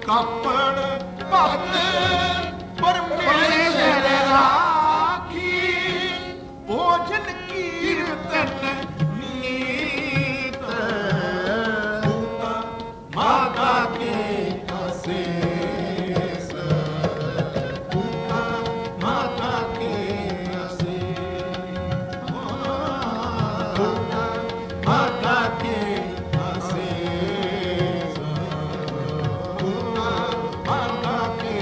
ਤਾਪਣ ਭਗਤ ਪਰਮੇਸ਼ਰ ਰਾਖੀ ਭੋਜਨ ਕੀਰਤਨ ਨੀਤ ਮਾਤਾ ਕੇ ਅਸੀਸ ਮਾਤਾ ਕੇ ਅਸੀਸ ਮਾਤਾ ਕੇ ਅਸੀਸ ਮਾਤਾ ਕੇ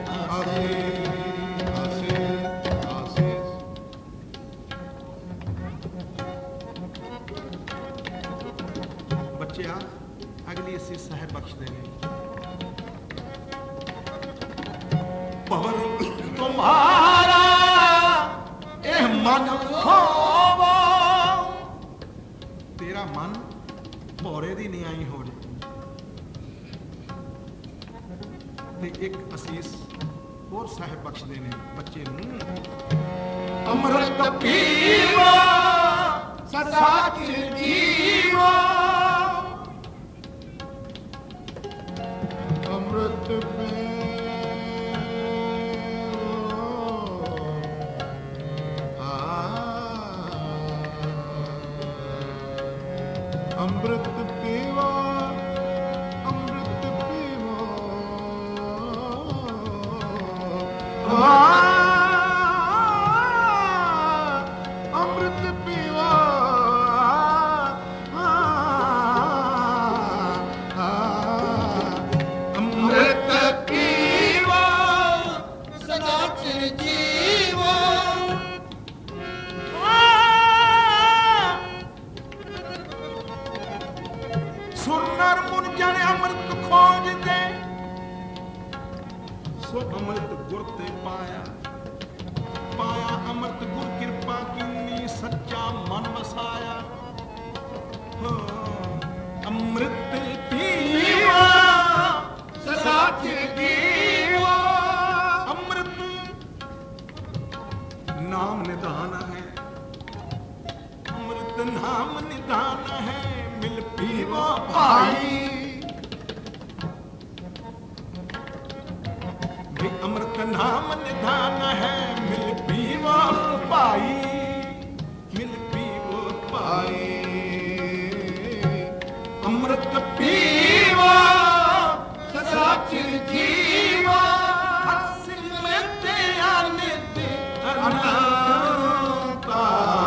ਅਸੀਸ। ਬੱਚਿਆ ਅਗਲੀ ਅਸੀਂ ਸਾਹਿਬ ਬਖਸ਼ਦੇ ਨੇ। ਪਵਨ ਤੁਮਾਰਾ ਇਹ ਮਨ ਹੋਵੋ, ਤੇਰਾ ਮਨ ਭੌਰੇ ਦੀ ਨਿਆਈ ਹੋ ਜਾਏ। ਤੇ ਇੱਕ ਅਸੀਸ ਹੋਰ ਸਾਹਿਬ ਬਖਸ਼ਦੇ ਨੇ ਬੱਚੇ ਨੂੰ। ਅੰਮ੍ਰਿਤ ਪੀਵੋ ਸਦਾ ਚਿਰ ਜੀਵੋ, ਅੰਮ੍ਰਿਤ ਅੰਮ੍ਰਿਤ ਪੀਵੋ ਅੰਮ੍ਰਿਤ ਪੀਵੋ ਅੰਮ੍ਰਿਤ ਪੀਵੋ ਅੰਮ੍ਰਿਤ ਪੀਵੋ ਸਦਾ ਚਿਰ ਜੀਵੋ। ਸੁਰ ਨਰ ਮੁਨ ਜਾਣੇ ਅੰਮ੍ਰਿਤ ਖੋਜਦੇ, ਸੋ ਅੰਮ੍ਰਿਤ ਗੁਰ ਤੇ ਪਾਇਆ ਪਾਇਆ ਅੰਮ੍ਰਿਤ ਗੁਰ ਕਿਰਪਾ ਕੀਨੀ ਸੱਚਾ ਮਨ ਵਸਾਇਆ। ਅੰਮ੍ਰਿਤ ਪੀਵਾ ਸਦਾ ਚਿਰ ਜੀਵਾ, ਅੰਮ੍ਰਿਤ ਨਾਮ ਨਿਧਾਨ ਹੈ, ਅੰਮ੍ਰਿਤ ਨਾਮ ਨਿਧਾਨ ਹੈ, ਮਿਲ ਪੀਵੋ ਭਾਈ। ਵੀ ਅੰਮ੍ਰਿਤ ਨਾਮ ਨਿਧਾਨ ਹੈ, ਮਿਲ ਪੀਵੋ ਭਾਈ, ਮਿਲ ਪੀਵੋ ਭਾਈ। ਅੰਮ੍ਰਿਤ ਪੀਵੋ ਸਦਾ ਚਿਰ ਜੀਵੋ, ਹਰ ਸਿਮਰਤ ਅਨਿਤ ਅਨੰਤਾ।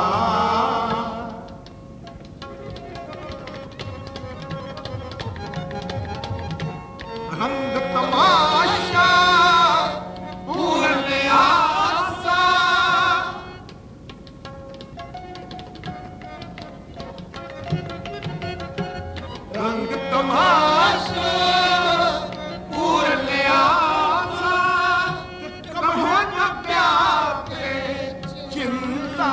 ਰੰਗ ਤਮਾਸ਼ਾ ਪੂਰਨ ਆਸਾ, ਰੰਗ ਤਮਾਸ਼ਾ ਪੂਰਨ ਆਸਾ, ਕਭੈ ਨ ਪਿਆਰੇ ਚਿੰਤਾ।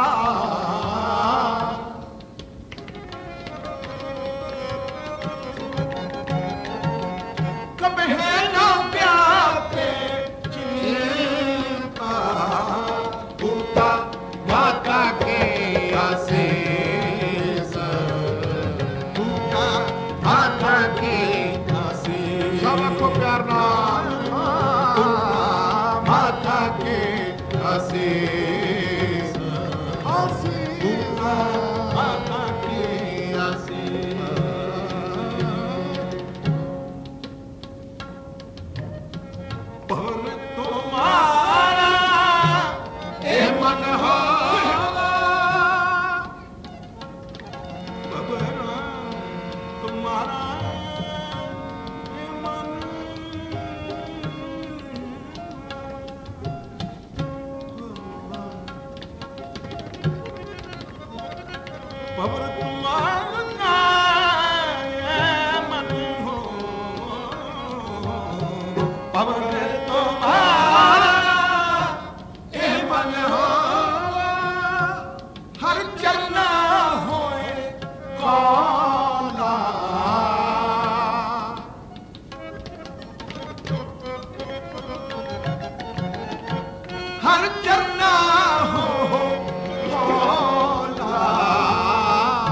ਕਭੈ ਨ ਪਿਆਰੇ ਚਿੰਤਾ, ਭੂਤਾ ਮਾਤਾ ਕੇ ਆਸੀਸ ਭੂਤਾ ਮਾਤਾ ਕੇ ਆਸੀਸ। ਸਭ ਕੋ ਪਿਆਰ ਨਾਲ ਮਾਤਾ ਕੇ ਆਸੀਸ ਆਸੀਸ ਭੂਤਾ ਮਾਤਾ ਕੇ ਆਸੀਸ। ਪਰ ਤੁਮਾਰਾ ਇਹ ਮਨ ਹੋਵਾ, ਬਬਰਾ ਤੁਮਾਰਾ ਇਹ ਮਨ ਬਬਰ ਤੁਮਾਰਾ ਇਹ ਮਨ ਹੋ, ਬਬਰ ਹਰ ਚਰਨਾ ਹੋਏ ਕੌਲਾ, ਹਰ ਚਰਨਾ ਹੋ ਕੌਲਾ।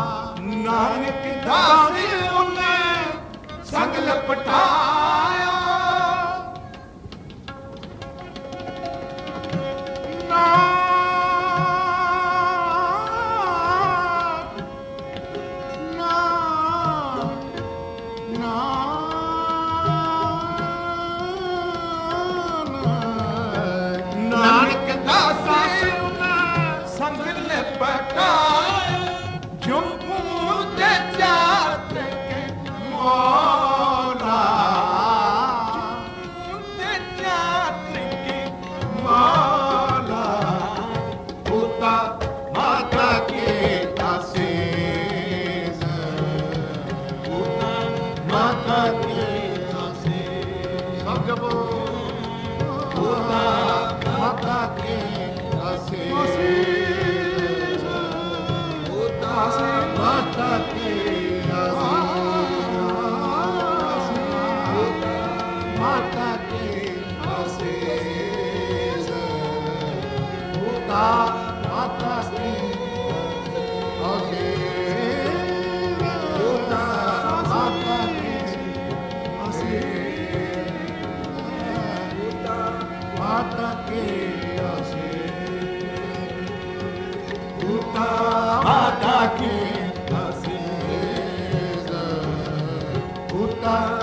ਕਰ